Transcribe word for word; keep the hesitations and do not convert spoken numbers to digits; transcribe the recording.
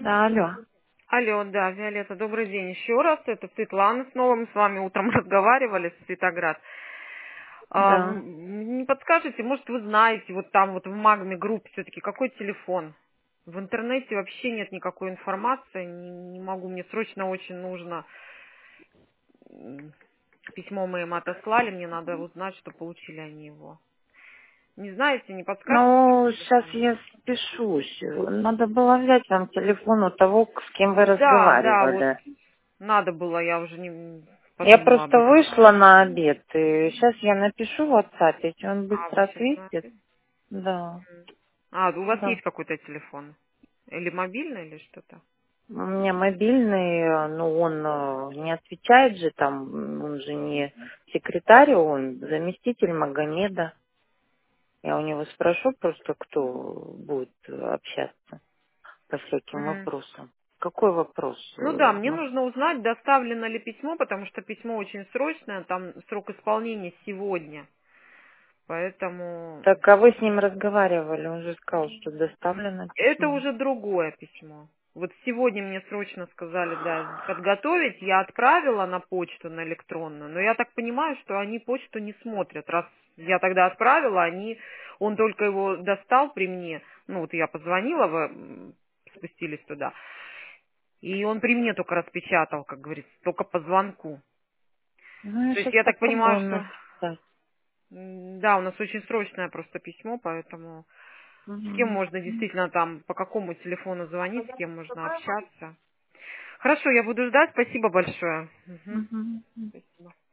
Да, алло. Алло, да, Виолетта, добрый день еще раз. Это Светлана снова. Мы с вами утром разговаривали, Светоград. А, Да. м, не подскажете, может, вы знаете, вот там вот в Магме группе все-таки какой телефон? В интернете вообще нет никакой информации, не, не могу, мне срочно очень нужно. М, Письмо мы им отослали, мне надо узнать, что получили они его. Не знаете, не подскажете? Ну, сейчас Телефон? я спешусь. Надо было взять вам телефон у того, с кем вы Да, да, вот разговаривали. надо было, я уже не Я подумала об просто этом. вышла на обед, и сейчас я напишу в WhatsApp, если он А, вы быстро сейчас на ответит. обед? Да, А, у вас да. есть какой-то телефон? Или мобильный, или что-то? У меня мобильный, э, но он э, не отвечает же там, он же не секретарь, он заместитель Магомеда. Я у него спрошу просто, кто будет общаться по всяким Мгм. вопросам. Какой вопрос? Ну да, э, мне ну, нужно узнать, доставлено ли письмо, потому что письмо очень срочное, там срок исполнения сегодня. Поэтому Так, а вы с ним разговаривали, он же сказал, что доставлено это письмо. уже другое письмо. Вот сегодня мне срочно сказали, да, подготовить. Я отправила на почту, на электронную, но я так понимаю, что они почту не смотрят. Раз я тогда отправила, они, он только его достал при мне. Ну вот я позвонила, вы м, спустились туда. И он при мне только распечатал, как говорится, только по звонку. Ну, я То есть сейчас я так понимаю, попробую что написать. м, да, у нас очень срочное просто письмо, поэтому с кем Мгм. можно действительно там, по какому телефону звонить, с кем можно общаться. Хорошо, я буду ждать. Спасибо большое. Мгм. Мгм. Спасибо.